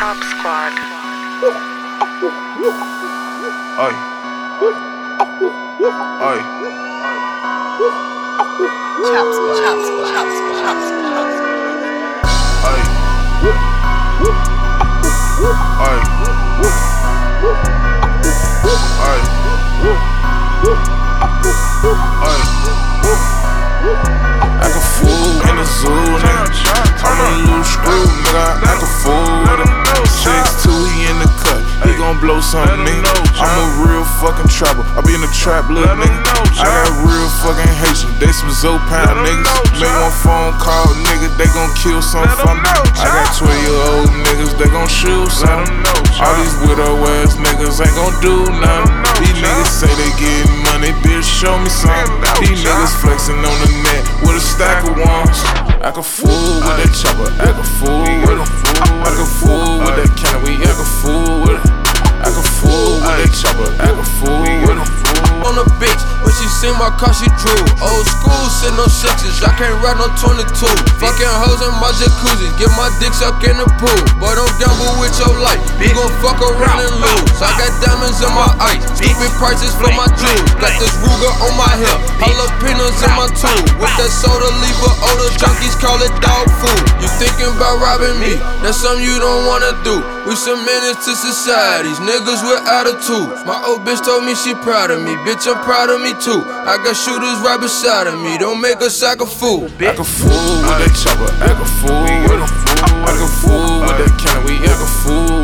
Chop Squad. Oi. Oi. Chop Squad. Chop Squad. Chop Squad. Chop Squad. Oi. Oi. Oi. Oi. Act a fool in the zoo, nigga. I'm a loose screw, nigga. Act a fool with it. 6'2", he in the cut. He gon' blow something, nigga. I'm a real fucking trapper. I be in the trap, little nigga. I got real fucking Haitian. They some Zopan niggas. Make one phone call, nigga. They gon' kill some for me. I got 12-year-old niggas. They gon' shoot some. All these widow ass niggas ain't gon' do nothing. These niggas say they getting money, bitch. Show me something. These niggas flexing on the net with a stack of ones. Act a fool with that chopper. Act a fool with him. Act a fool with that cannon. We act a fool with it. Act a fool with that chopper. Act a fool with him. On the bitch, when she seen my car, she drew. Old school, sitting on sixes. I can't ride no 22. Fucking hoes in my jacuzzi. Get my dick sucked in the pool. Boy, don't gamble with your life. You gon' fuck around and lose. I got diamonds in my ice. Stupid prices for my jewels. Got this Ruger on my hip. Jalapenos in my tool. With that soda, leave a odor. Junkies call it dog food. You thinking about robbing me? That's something you don't wanna do. We some menace to societies. Niggas with attitudes. My old bitch told me she proud of me. Bitch, I'm proud of me too. I got shooters right beside of me. Don't make us act a fool. Act a fool with that chopper. Act a fool with him. Act a fool with that cannon. We act a fool.